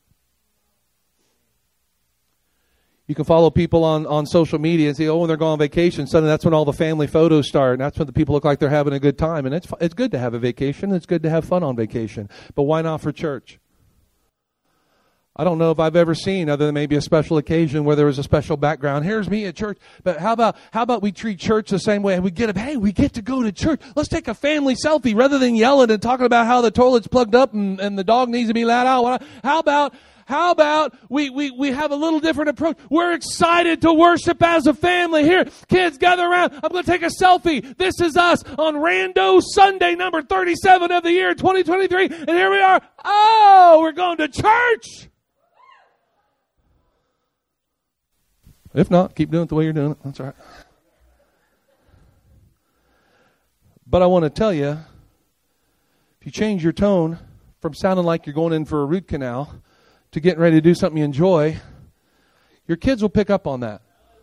You can follow people on, on social media and say, oh, when they're going on vacation, suddenly that's when all the family photos start. And that's when the people look like they're having a good time. And it's it's good to have a vacation. It's good to have fun on vacation. But why not for church? I don't know if I've ever seen, other than maybe a special occasion where there was a special background. Here's me at church. But how about how about we treat church the same way? We get up, hey, we get to go to church. Let's take a family selfie rather than yelling and talking about how the toilet's plugged up and, and the dog needs to be let out. How about how about we, we, we have a little different approach? We're excited to worship as a family. Here, kids, gather around. I'm going to take a selfie. This is us on Rando Sunday, number thirty-seven of the year, twenty twenty-three. And here we are. Oh, we're going to church. If not, keep doing it the way you're doing it. That's all right. But I want to tell you, if you change your tone from sounding like you're going in for a root canal to getting ready to do something you enjoy, your kids will pick up on that.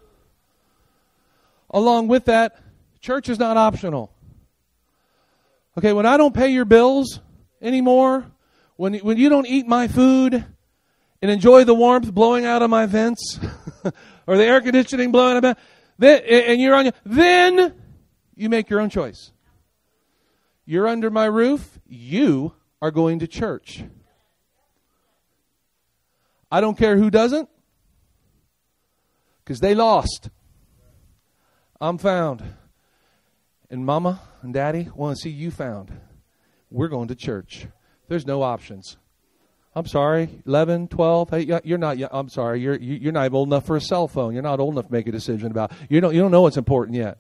Along with that, church is not optional. Okay, when I don't pay your bills anymore, when, when you don't eat my food and enjoy the warmth blowing out of my vents, or the air conditioning blowing about, then, and you're on your, then you make your own choice. You're under my roof. You are going to church. I don't care who doesn't, because they lost. I'm found. And Mama and Daddy want to see you found. We're going to church. There's no options. I'm sorry, eleven, twelve, hey, you're not, I'm sorry, you're you're not old enough for a cell phone. You're not old enough to make a decision about, you don't, you don't know what's important yet.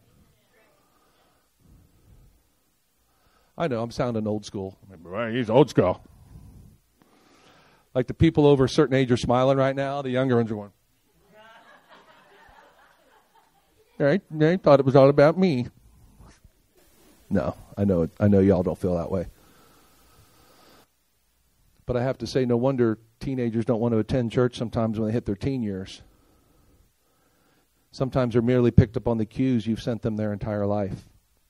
I know, I'm sounding old school. He's old school. Like the people over a certain age are smiling right now, the younger ones are going, they, they thought it was all about me. No, I know it. I know y'all don't feel that way. But I have to say, no wonder teenagers don't want to attend church sometimes when they hit their teen years. Sometimes they're merely picked up on the cues you've sent them their entire life.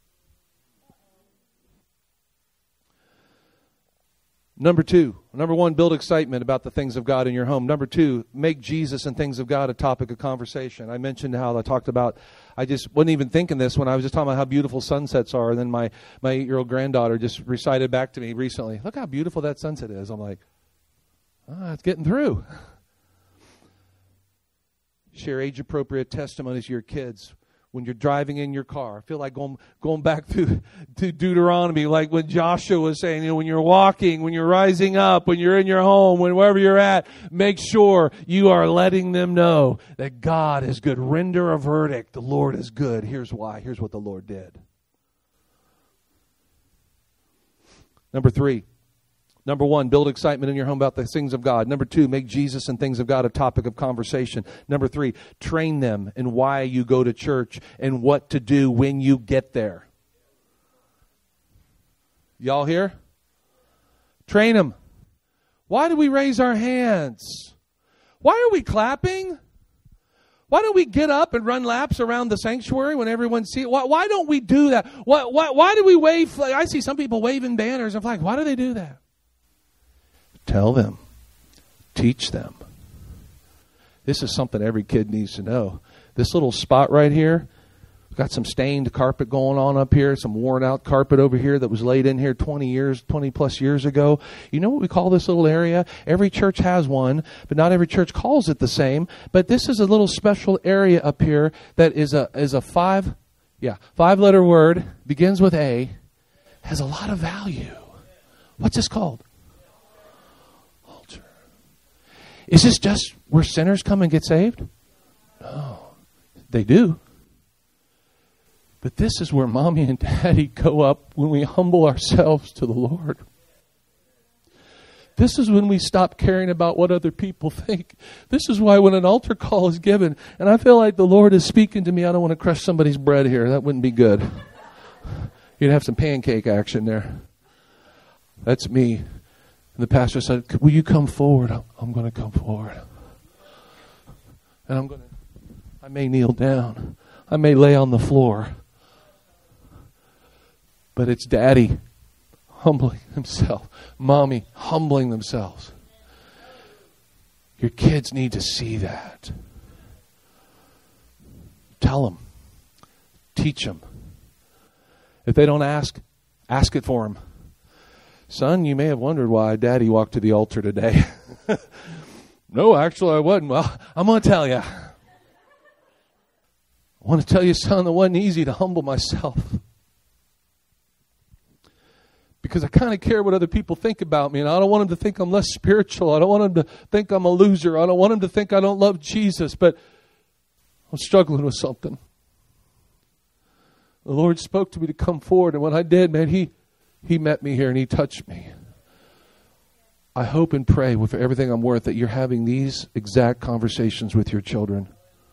Number two, number one, build excitement about the things of God in your home. Number two, make Jesus and things of God a topic of conversation. I mentioned how I talked about, I just wasn't even thinking this when I was just talking about how beautiful sunsets are. And then my, my eight-year-old granddaughter just recited back to me recently, look how beautiful that sunset is. I'm like, ah, it's getting through. Share age-appropriate testimonies to your kids. When you're driving in your car, I feel like going going back to, to Deuteronomy, like when Joshua was saying, you know, when you're walking, when you're rising up, when you're in your home, when wherever you're at, make sure you are letting them know that God is good. Render a verdict. The Lord is good. Here's why. Here's what the Lord did. Number three. Number one, build excitement in your home about the things of God. Number two, make Jesus and things of God a topic of conversation. Number three, train them in why you go to church and what to do when you get there. Y'all here? Train them. Why do we raise our hands? Why are we clapping? Why don't we get up and run laps around the sanctuary when everyone sees it? Why, why don't we do that? Why, why, why do we wave? I see some people waving banners and flags. Why do they do that? Tell them. Teach them. This is something every kid needs to know. This little spot right here, we've got some stained carpet going on up here, some worn out carpet over here that was laid in here twenty years, twenty plus years ago. You know what we call this little area? Every church has one, but not every church calls it the same. But this is a little special area up here that is a is a five, yeah, five letter word, begins with A, has a lot of value. What's this called? Altar. Is this just where sinners come and get saved? No. They do. But this is where mommy and daddy go up when we humble ourselves to the Lord. This is when we stop caring about what other people think. This is why when an altar call is given, and I feel like the Lord is speaking to me, I don't want to crush somebody's bread here. That wouldn't be good. You'd have some pancake action there. That's me. And the pastor said, will you come forward? I'm, I'm going to come forward. And I'm going to, I may kneel down. I may lay on the floor. But it's daddy humbling himself. Mommy humbling themselves. Your kids need to see that. Tell them. Teach them. If they don't ask, ask it for them. Son, you may have wondered why Daddy walked to the altar today. No, actually I wasn't. Well, I'm going to tell you. I want to tell you, son, it wasn't easy to humble myself. Because I kind of care what other people think about me. And I don't want them to think I'm less spiritual. I don't want them to think I'm a loser. I don't want them to think I don't love Jesus. But I'm struggling with something. The Lord spoke to me to come forward. And when I did, man, He He met me here and He touched me. I hope and pray with everything I'm worth that you're having these exact conversations with your children.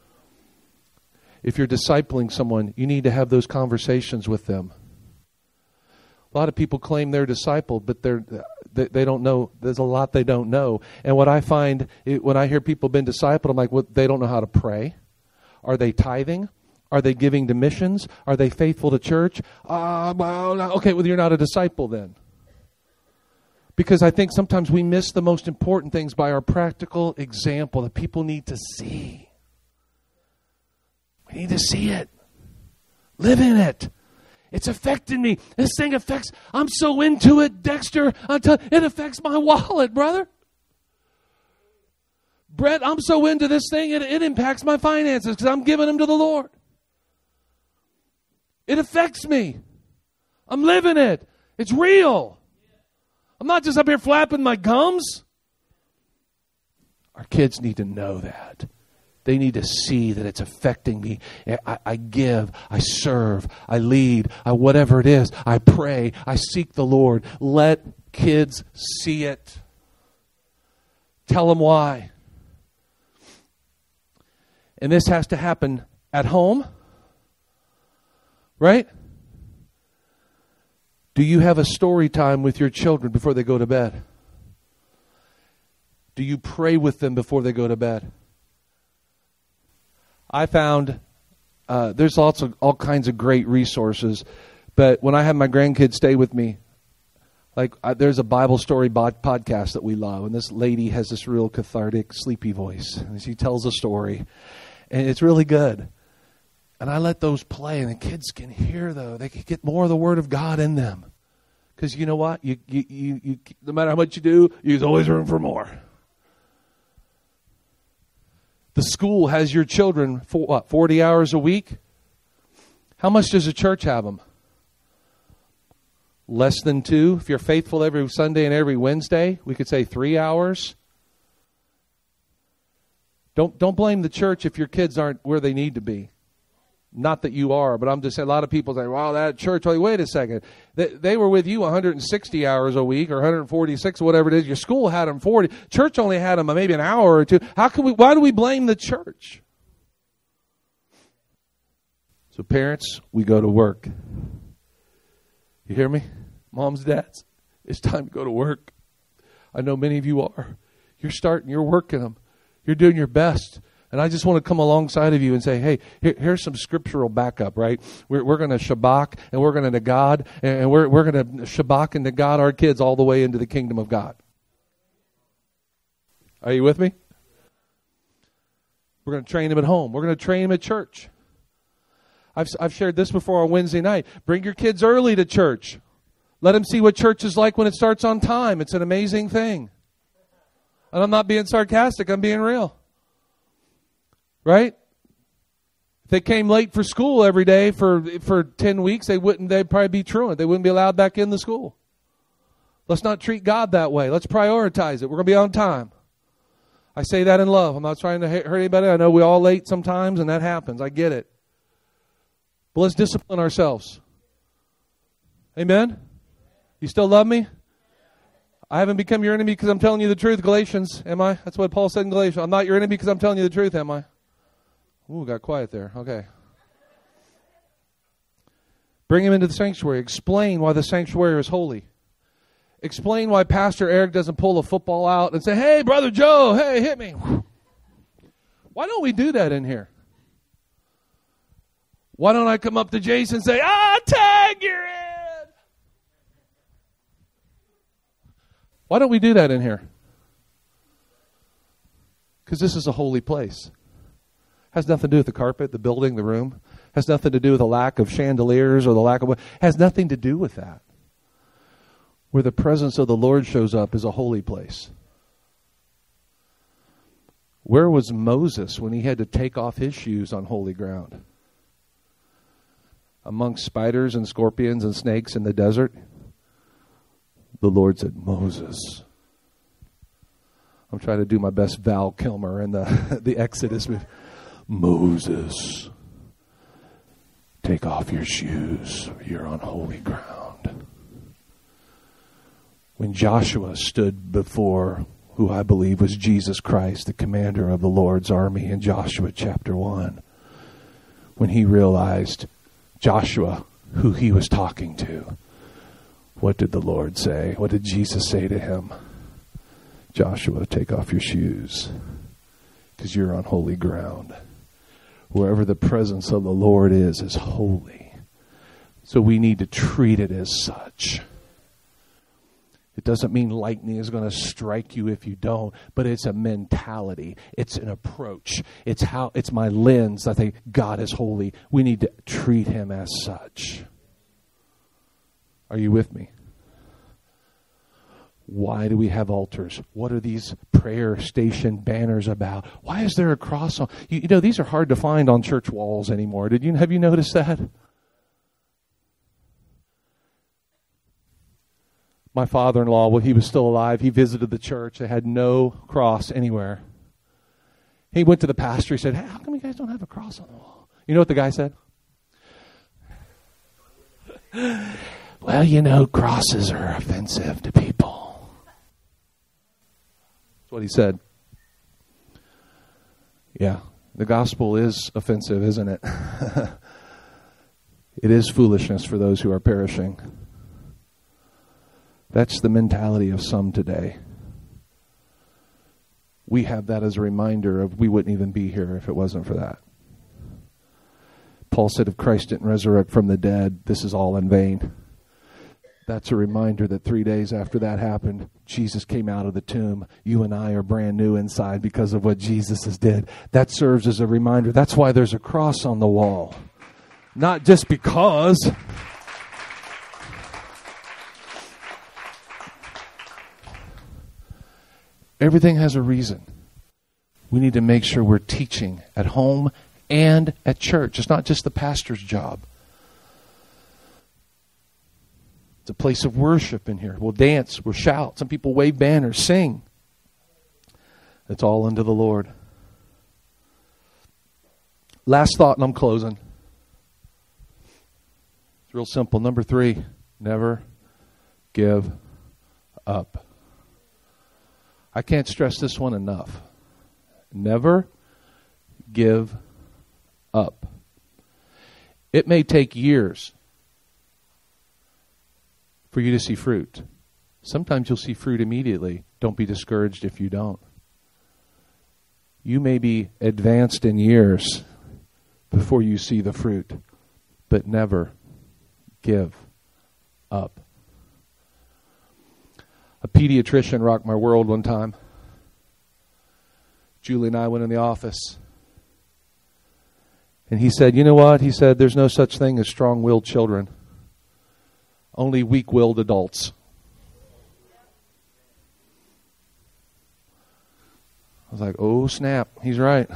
If you're discipling someone, you need to have those conversations with them. A lot of people claim they're discipled, but they're, they, they don't know. There's a lot they don't know. And what I find, it, when I hear people have been discipled, I'm like, well, they don't know how to pray. Are they tithing? Are they giving to missions? Are they faithful to church? Uh, well, no, okay, well, you're not a disciple then. Because I think sometimes we miss the most important things by our practical example that people need to see. We need to see it. Live in it. It's affecting me. This thing affects, I'm so into it, Dexter. I'm t- it affects my wallet, brother. Brett, I'm so into this thing, it, it impacts my finances because I'm giving them to the Lord. It affects me. I'm living it. It's real. I'm not just up here flapping my gums. Our kids need to know that. They need to see that it's affecting me. I, I give, I serve, I lead, I, whatever it is. I pray, I seek the Lord. Let kids see it. Tell them why. And this has to happen at home, right? Do you have a story time with your children before they go to bed? Do you pray with them before they go to bed? I found uh, there's lots of all kinds of great resources, but when I have my grandkids stay with me, like uh, there's a Bible story bod- podcast that we love, and this lady has this real cathartic, sleepy voice, and she tells a story, and it's really good. And I let those play, and the kids can hear though; they can get more of the Word of God in them, because you know what? You, you, you, you, no matter how much you do, there's always room for more. The school has your children for what, forty hours a week? How much does a church have them? Less than two. If you're faithful every Sunday and every Wednesday, we could say three hours. Don't don't blame the church if your kids aren't where they need to be. Not that you are, but I'm just saying a lot of people say, wow, that church, like, wait a second. They, they were with you one hundred sixty hours a week or one hundred forty-six or whatever it is. Your school had them forty. Church only had them maybe an hour or two. How can we? Why do we blame the church? So parents, we go to work. You hear me? Moms, dads, it's time to go to work. I know many of you are. You're starting, you're working them. You're doing your best. And I just want to come alongside of you and say, hey, here, here's some scriptural backup, right? We're, we're going to Shabbat and we're going to Nagad, and we're, we're going to Shabbat and Nagad our kids all the way into the kingdom of God. Are you with me? We're going to train them at home. We're going to train them at church. I've, I've shared this before on Wednesday night. Bring your kids early to church. Let them see what church is like when it starts on time. It's an amazing thing. And I'm not being sarcastic. I'm being real. Right? If they came late for school every day for, for ten weeks, they wouldn't, they'd probably be truant. They wouldn't be allowed back in the school. Let's not treat God that way. Let's prioritize it. We're going to be on time. I say that in love. I'm not trying to hurt anybody. I know we're all late sometimes, and that happens. I get it. But let's discipline ourselves. Amen? You still love me? I haven't become your enemy because I'm telling you the truth, Galatians, am I? That's what Paul said in Galatians. I'm not your enemy because I'm telling you the truth, am I? Ooh, got quiet there. Okay. Bring him into the sanctuary. Explain why the sanctuary is holy. Explain why Pastor Eric doesn't pull a football out and say, hey, Brother Joe, hey, hit me. Why don't we do that in here? Why don't I come up to Jason and say, ah, tag, you're in. Why don't we do that in here? Because this is a holy place. Has nothing to do with the carpet, the building, the room. Has nothing to do with the lack of chandeliers or the lack of... Has nothing to do with that. Where the presence of the Lord shows up is a holy place. Where was Moses when he had to take off his shoes on holy ground? Amongst spiders and scorpions and snakes in the desert? The Lord said, Moses. I'm trying to do my best Val Kilmer in the, the Exodus movie. Moses, take off your shoes. You're on holy ground. When Joshua stood before who I believe was Jesus Christ, the commander of the Lord's army in Joshua chapter one, when he realized Joshua, who he was talking to, what did the Lord say? What did Jesus say to him? Joshua, take off your shoes because you're on holy ground. Wherever the presence of the Lord is, is holy. So we need to treat it as such. It doesn't mean lightning is going to strike you if you don't, but it's a mentality. It's an approach. It's how it's my lens. I think God is holy. We need to treat him as such. Are you with me? Why do we have altars? What are these prayer station banners about? Why is there a cross on? You, you know, these are hard to find on church walls anymore. Did you have you noticed that? My father-in-law, when he was still alive, he visited the church. They had no cross anywhere. He went to the pastor. He said, hey, how come you guys don't have a cross on the wall? You know what the guy said? Well, you know, crosses are offensive to people. That's what he said. Yeah, the gospel is offensive, isn't it? It is foolishness for those who are perishing. That's the mentality of some today. We have that as a reminder of we wouldn't even be here if it wasn't for that. Paul said if Christ didn't resurrect from the dead, this is all in vain. That's a reminder that three days after that happened, Jesus came out of the tomb. You and I are brand new inside because of what Jesus has did. That serves as a reminder. That's why there's a cross on the wall. Not just because. Everything has a reason. We need to make sure we're teaching at home and at church. It's not just the pastor's job. It's a place of worship in here. We'll dance, we'll shout. Some people wave banners, sing. It's all unto the Lord. Last thought, and I'm closing. It's real simple. Number three, never give up. I can't stress this one enough. Never give up. It may take years for you to see fruit. Sometimes you'll see fruit immediately. Don't be discouraged if you don't. You may be advanced in years before you see the fruit, but never give up. A pediatrician rocked my world one time. Julie and I went in the office. And he said, you know what? He said, there's no such thing as strong-willed children. Only weak-willed adults. I was like, oh, snap. He's right.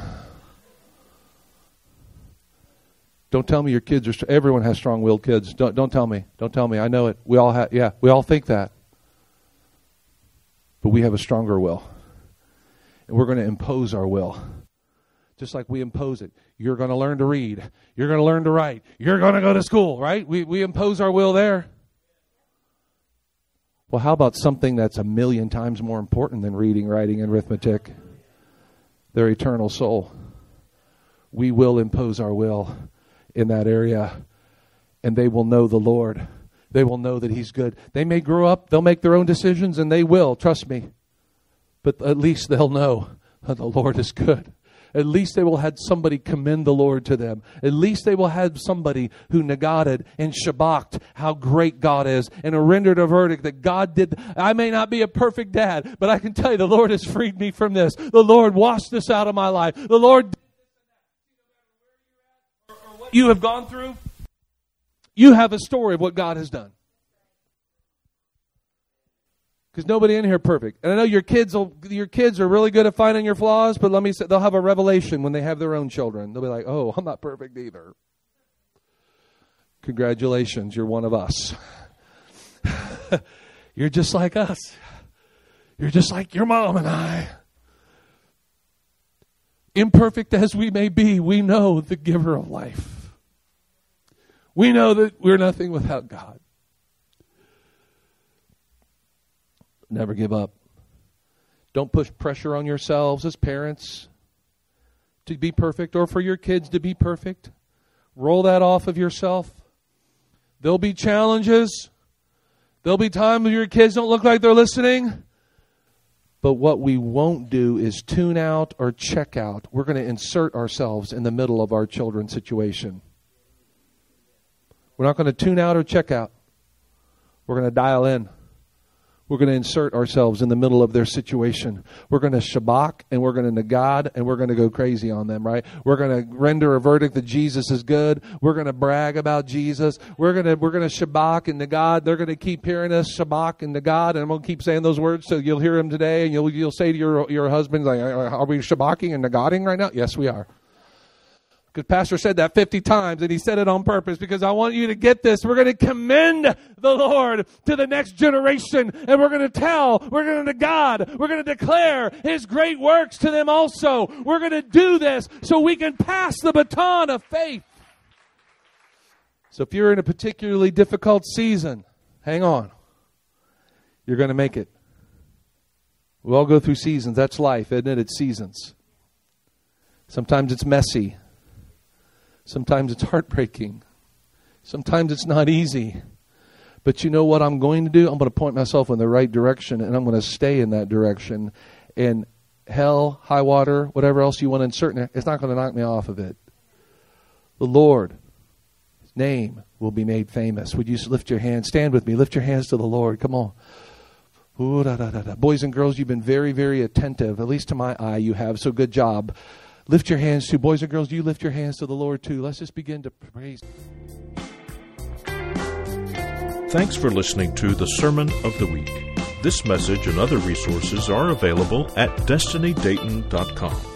Don't tell me your kids are... Everyone has strong-willed kids. Don't, don't tell me. Don't tell me. I know it. We all have... Yeah, we all think that. But we have a stronger will. And we're going to impose our will. Just like we impose it. You're going to learn to read. You're going to learn to write. You're going to go to school, right? We we impose our will there. Well, how about something that's a million times more important than reading, writing, and arithmetic? Their eternal soul. We will impose our will in that area, and they will know the Lord. They will know that He's good. They may grow up, they'll make their own decisions, and they will, trust me. But at least they'll know that the Lord is good. At least they will have somebody commend the Lord to them. At least they will have somebody who negated and shabaked how great God is and rendered a verdict that God did. I may not be a perfect dad, but I can tell you the Lord has freed me from this. The Lord washed this out of my life. The Lord, what you have gone through, you have a story of what God has done. Because nobody in here perfect. And I know your kids will, your kids are really good at finding your flaws, but let me say, they'll have a revelation when they have their own children. They'll be like, oh, I'm not perfect either. Congratulations, you're one of us. You're just like us. You're just like your mom and I. Imperfect as we may be, we know the giver of life. We know that we're nothing without God. Never give up. Don't push pressure on yourselves as parents to be perfect or for your kids to be perfect. Roll that off of yourself. There'll be challenges. There'll be times when your kids don't look like they're listening. But what we won't do is tune out or check out. We're going to insert ourselves in the middle of our children's situation. We're not going to tune out or check out. We're going to dial in. We're going to insert ourselves in the middle of their situation. We're going to shabak and we're going to negad and we're going to go crazy on them, right? We're going to render a verdict that Jesus is good. We're going to brag about Jesus. We're going to we're going to shabak and negad. They're going to keep hearing us shabak and negad, and I'm going to keep saying those words so you'll hear them today, and you'll you'll say to your your husband, like, are we shabaking and negading right now? Yes, we are. Because Pastor said that fifty times, and he said it on purpose because I want you to get this. We're going to commend the Lord to the next generation, and we're going to tell, we're going to God, we're going to declare His great works to them also. We're going to do this so we can pass the baton of faith. So if you're in a particularly difficult season, hang on. You're going to make it. We all go through seasons. That's life, isn't it? It's seasons. Sometimes it's messy. Sometimes it's heartbreaking. Sometimes it's not easy. But you know what I'm going to do? I'm going to point myself in the right direction, and I'm going to stay in that direction. And hell, high water, whatever else you want to insert in it, it's not going to knock me off of it. The Lord, His name will be made famous. Would you lift your hands? Stand with me. Lift your hands to the Lord. Come on. Ooh, da, da, da, da. Boys and girls, you've been very, very attentive. At least to my eye you have, so good job. Lift your hands too. Boys and girls, you lift your hands to the Lord too. Let's just begin to praise. Thanks for listening to the Sermon of the Week. This message and other resources are available at destiny dayton dot com.